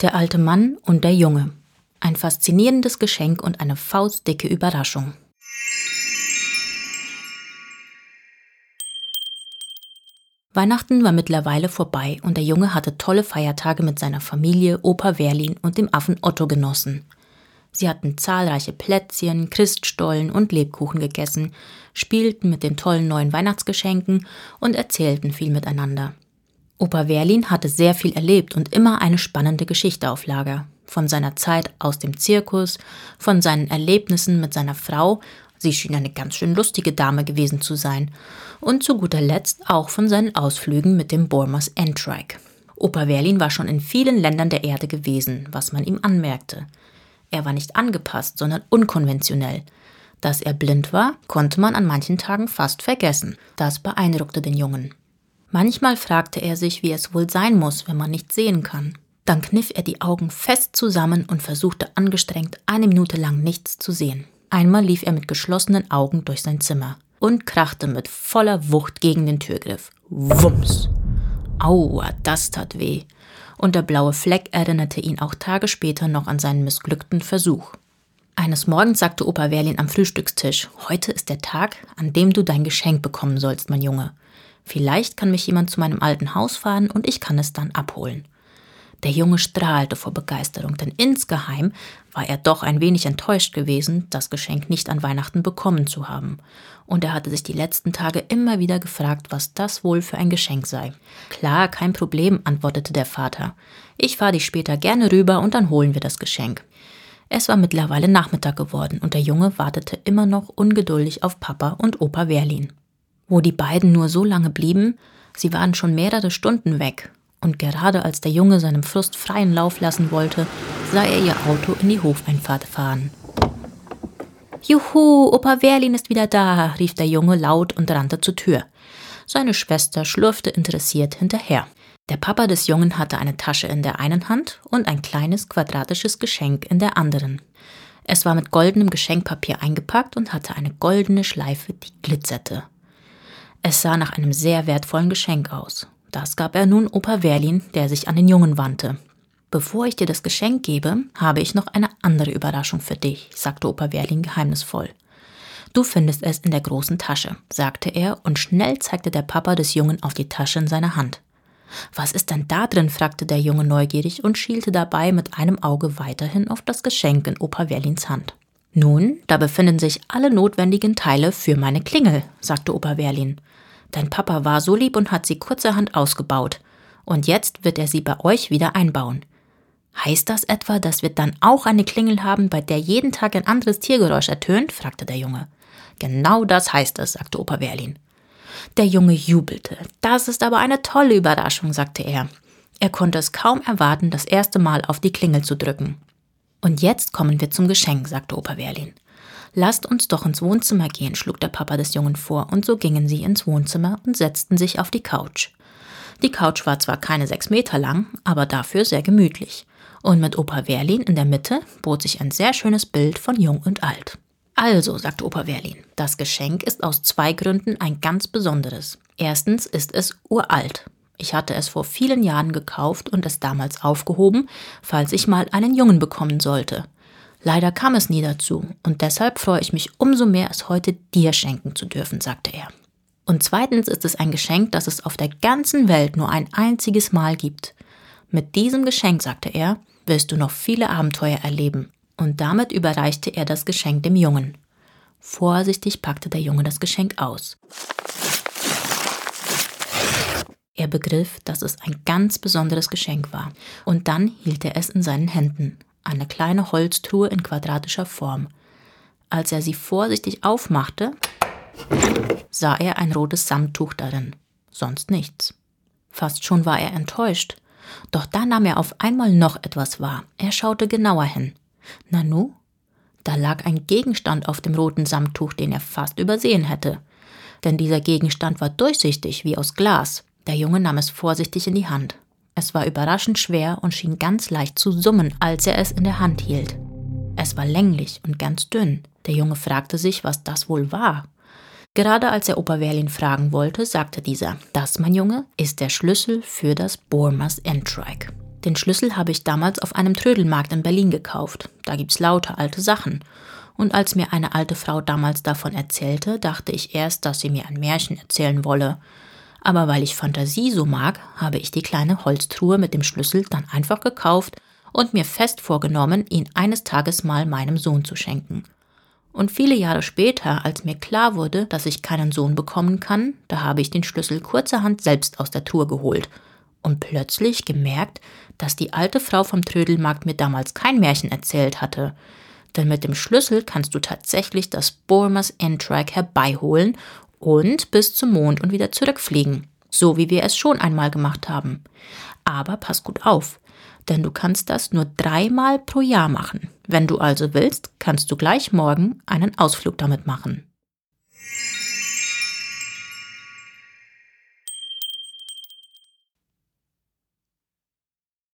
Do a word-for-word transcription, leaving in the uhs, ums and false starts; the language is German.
Der alte Mann und der Junge. Ein faszinierendes Geschenk und eine faustdicke Überraschung. Weihnachten war mittlerweile vorbei und der Junge hatte tolle Feiertage mit seiner Familie, Opa Werlin und dem Affen Otto genossen. Sie hatten zahlreiche Plätzchen, Christstollen und Lebkuchen gegessen, spielten mit den tollen neuen Weihnachtsgeschenken und erzählten viel miteinander. Opa Werlin hatte sehr viel erlebt und immer eine spannende Geschichte auf Lager. Von seiner Zeit aus dem Zirkus, von seinen Erlebnissen mit seiner Frau, sie schien eine ganz schön lustige Dame gewesen zu sein, und zu guter Letzt auch von seinen Ausflügen mit dem Bourmas N-Trike. Opa Werlin war schon in vielen Ländern der Erde gewesen, was man ihm anmerkte. Er war nicht angepasst, sondern unkonventionell. Dass er blind war, konnte man an manchen Tagen fast vergessen. Das beeindruckte den Jungen. Manchmal fragte er sich, wie es wohl sein muss, wenn man nicht sehen kann. Dann kniff er die Augen fest zusammen und versuchte angestrengt, eine Minute lang nichts zu sehen. Einmal lief er mit geschlossenen Augen durch sein Zimmer und krachte mit voller Wucht gegen den Türgriff. Wumms! Aua, das tat weh. Und der blaue Fleck erinnerte ihn auch Tage später noch an seinen missglückten Versuch. Eines Morgens sagte Opa Werlin am Frühstückstisch: Heute ist der Tag, an dem du dein Geschenk bekommen sollst, mein Junge. Vielleicht kann mich jemand zu meinem alten Haus fahren und ich kann es dann abholen. Der Junge strahlte vor Begeisterung, denn insgeheim war er doch ein wenig enttäuscht gewesen, das Geschenk nicht an Weihnachten bekommen zu haben. Und er hatte sich die letzten Tage immer wieder gefragt, was das wohl für ein Geschenk sei. Klar, kein Problem, antwortete der Vater. Ich fahre dich später gerne rüber und dann holen wir das Geschenk. Es war mittlerweile Nachmittag geworden und der Junge wartete immer noch ungeduldig auf Papa und Opa Werlin. Wo die beiden nur so lange blieben, sie waren schon mehrere Stunden weg. Und gerade als der Junge seinem Frust freien Lauf lassen wollte, sah er ihr Auto in die Hofeinfahrt fahren. »Juhu, Opa Werlin ist wieder da«, rief der Junge laut und rannte zur Tür. Seine Schwester schlurfte interessiert hinterher. Der Papa des Jungen hatte eine Tasche in der einen Hand und ein kleines quadratisches Geschenk in der anderen. Es war mit goldenem Geschenkpapier eingepackt und hatte eine goldene Schleife, die glitzerte. Es sah nach einem sehr wertvollen Geschenk aus. Das gab er nun Opa Werlin, der sich an den Jungen wandte. »Bevor ich dir das Geschenk gebe, habe ich noch eine andere Überraschung für dich«, sagte Opa Werlin geheimnisvoll. »Du findest es in der großen Tasche«, sagte er, und schnell zeigte der Papa des Jungen auf die Tasche in seiner Hand. »Was ist denn da drin?«, fragte der Junge neugierig und schielte dabei mit einem Auge weiterhin auf das Geschenk in Opa Werlins Hand. »Nun, da befinden sich alle notwendigen Teile für meine Klingel«, sagte Opa Werlin. »Dein Papa war so lieb und hat sie kurzerhand ausgebaut. Und jetzt wird er sie bei euch wieder einbauen. Heißt das etwa, dass wir dann auch eine Klingel haben, bei der jeden Tag ein anderes Tiergeräusch ertönt?«, fragte der Junge. »Genau das heißt es«, sagte Opa Werlin. Der Junge jubelte. »Das ist aber eine tolle Überraschung«, sagte er. Er konnte es kaum erwarten, das erste Mal auf die Klingel zu drücken. »Und jetzt kommen wir zum Geschenk«, sagte Opa Werlin. »Lasst uns doch ins Wohnzimmer gehen«, schlug der Papa des Jungen vor, und so gingen sie ins Wohnzimmer und setzten sich auf die Couch. Die Couch war zwar keine sechs Meter lang, aber dafür sehr gemütlich. Und mit Opa Werlin in der Mitte bot sich ein sehr schönes Bild von Jung und Alt. »Also«, sagte Opa Werlin, »das Geschenk ist aus zwei Gründen ein ganz besonderes. Erstens ist es uralt. Ich hatte es vor vielen Jahren gekauft und es damals aufgehoben, falls ich mal einen Jungen bekommen sollte. Leider kam es nie dazu und deshalb freue ich mich umso mehr, es heute dir schenken zu dürfen«, sagte er. »Und zweitens ist es ein Geschenk, das es auf der ganzen Welt nur ein einziges Mal gibt. Mit diesem Geschenk«, sagte er, »wirst du noch viele Abenteuer erleben.« Und damit überreichte er das Geschenk dem Jungen. Vorsichtig packte der Junge das Geschenk aus. Er begriff, dass es ein ganz besonderes Geschenk war. Und dann hielt er es in seinen Händen. Eine kleine Holztruhe in quadratischer Form. Als er sie vorsichtig aufmachte, sah er ein rotes Samttuch darin. Sonst nichts. Fast schon war er enttäuscht. Doch da nahm er auf einmal noch etwas wahr. Er schaute genauer hin. Nanu? Da lag ein Gegenstand auf dem roten Samttuch, den er fast übersehen hätte. Denn dieser Gegenstand war durchsichtig wie aus Glas. Der Junge nahm es vorsichtig in die Hand. Es war überraschend schwer und schien ganz leicht zu summen, als er es in der Hand hielt. Es war länglich und ganz dünn. Der Junge fragte sich, was das wohl war. Gerade als er Opa Werlin fragen wollte, sagte dieser: »Das, mein Junge, ist der Schlüssel für das Bourmas N-Trike.« Den Schlüssel habe ich damals auf einem Trödelmarkt in Berlin gekauft. Da gibt's lauter alte Sachen. Und als mir eine alte Frau damals davon erzählte, dachte ich erst, dass sie mir ein Märchen erzählen wolle. Aber weil ich Fantasie so mag, habe ich die kleine Holztruhe mit dem Schlüssel dann einfach gekauft und mir fest vorgenommen, ihn eines Tages mal meinem Sohn zu schenken. Und viele Jahre später, als mir klar wurde, dass ich keinen Sohn bekommen kann, da habe ich den Schlüssel kurzerhand selbst aus der Truhe geholt und plötzlich gemerkt, dass die alte Frau vom Trödelmarkt mir damals kein Märchen erzählt hatte. Denn mit dem Schlüssel kannst du tatsächlich das Boremas N-Track herbeiholen und bis zum Mond und wieder zurückfliegen, so wie wir es schon einmal gemacht haben. Aber pass gut auf, denn du kannst das nur dreimal pro Jahr machen. Wenn du also willst, kannst du gleich morgen einen Ausflug damit machen.